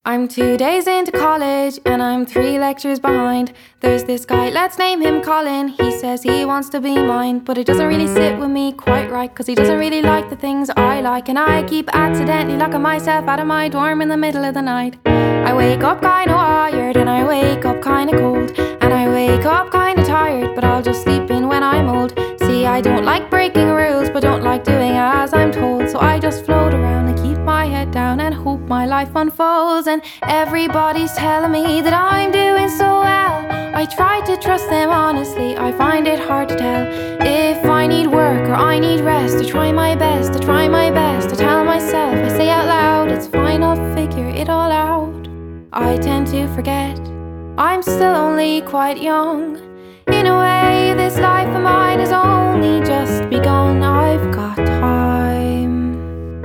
I'm 2 days into college and I'm 3 lectures behind. There's this guy, let's name him Colin. He says he wants to be mine, but it doesn't really sit with me quite right, cause he doesn't really like the things I like, and I keep accidentally locking myself out of my dorm in the middle of the night. I wake up kinda wired and I wake up kinda cold, and I wake up kinda tired, but I'll just sleep in when I'm old. See, I don't like breaking rules, but don't like doing as I'm told, so I just float around and keep my head down and hope my life unfolds. And everybody's telling me that I'm doing so well. I try to trust them honestly, I find it hard to tell if I need work or I need rest. I try my best, I try my best to tell myself, I say out loud, it's fine, I'll figure it all out. I tend to forget I'm still only quite young. In a way, this life of mine has only just begun. I've got time,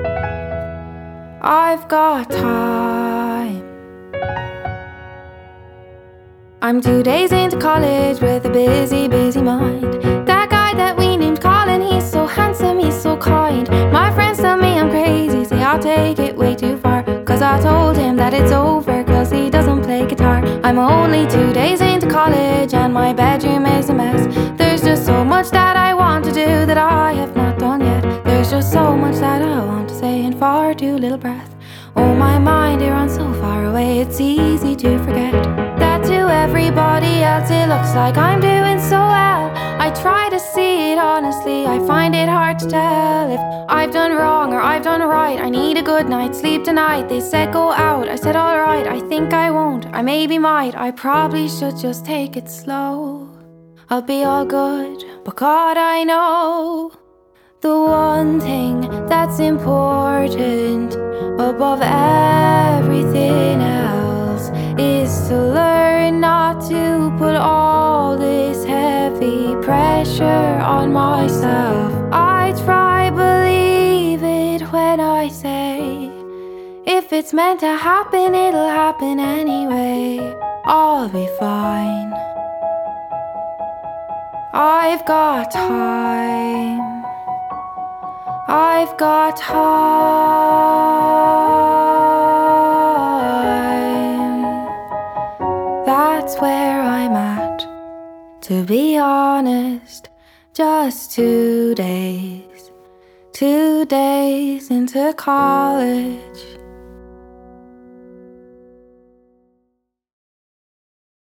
I've got time. I'm 2 days into college with a busy, busy mind. That guy that we named Colin, he's so handsome, he's so kind. My friends tell me I'm crazy, say I'll take it way too far, cause I told him that it's over, cause he doesn't play guitar. I'm only 2 days into college and my bedroom is a mess. There's just so much that I want to do that I have not done yet. There's just so much that I want to say in far too little breath. Oh, my mind, it runs so far away, it's easy to forget that to everybody else it looks like I'm doing so well. I try to see it honestly, I find it hard to tell if I've done wrong or I've done right. I need a good night's sleep tonight. They said go out, I said alright. I think I won't, I maybe might. I probably should just take it slow. I'll be all good, but God, I know the one thing that's important above everything else is to learn not to put all this heavy pressure on myself. I try believe it when I say if it's meant to happen, it'll happen anyway. I'll be fine, I've got time, I've got time. That's where I'm at, to be honest. Just 2 days, 2 days into college.